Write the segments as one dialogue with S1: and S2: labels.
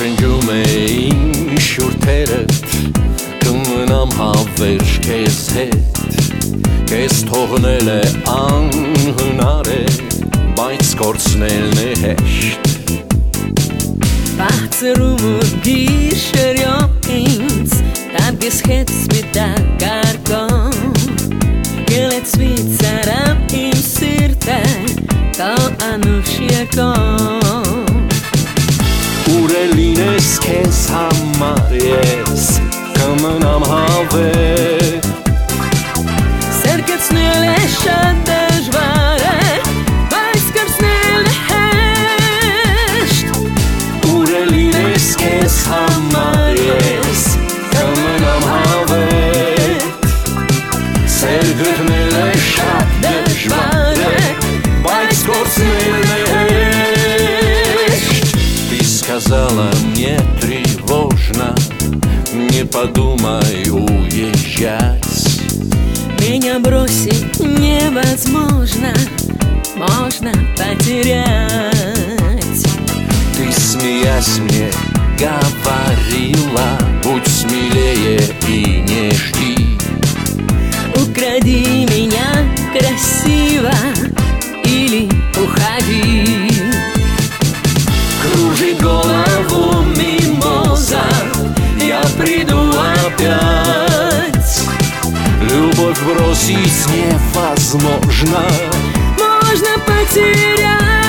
S1: Շնջում էին շուրթերդ, կմնամ հավերժ քեզ հետ, քեզ թողնել է անհնար է, բայց կորցնելն է հեշտ։
S2: Բացրում ու գիշերյո ինձ, տապ ես հետ սպիտա կարկոմ, գելեցվի ծարամ իմ սիրտը, կո անուշ եկոմ։
S1: Ուր է լինես քեզ համար ես, կմնամ հավեր,
S2: սերկեցնել է շատ դժվար է, բայց կրցնել է հեշտ։
S1: Ուր է լինես քեզ համար ես, կմնամ հավեր, սերկեցնել է շատ դժվար է, բայց корցնել է հեշտ։ Ты сказала мне тревожно, не подумай уезжать.
S2: Меня бросить невозможно, можно потерять.
S1: Ты, смеясь, мне говорила, будь смелее и не жди.
S2: Укради меня красиво или уходи.
S1: Кружит голову мимоза, я приду опять. Любовь бросить невозможно,
S2: можно потерять.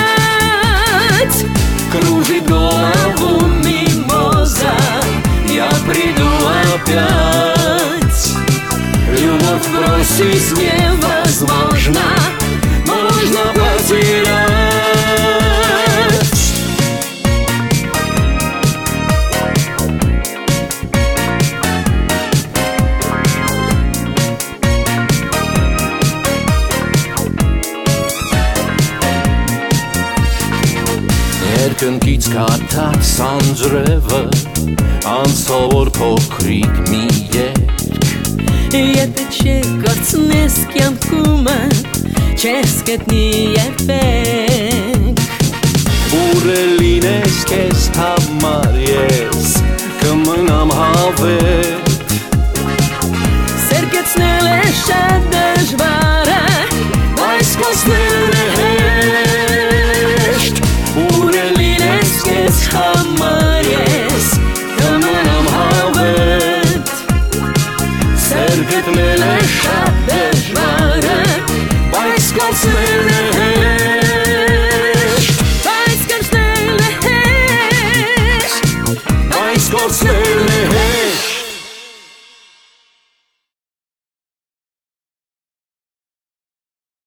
S1: Кружит голову мимоза, я приду опять. Любовь бросить невозможно, можно потерять. Երկնքից քաթած անձրևը, անսովոր փոքրիկ մի երգ։
S2: Եթե չկորցնես կյանքումը, չես գտնի երբեք։
S1: Ուր է լինես քեզ համար ես, կմնամ հավետ,
S2: սերկեցնել է շատ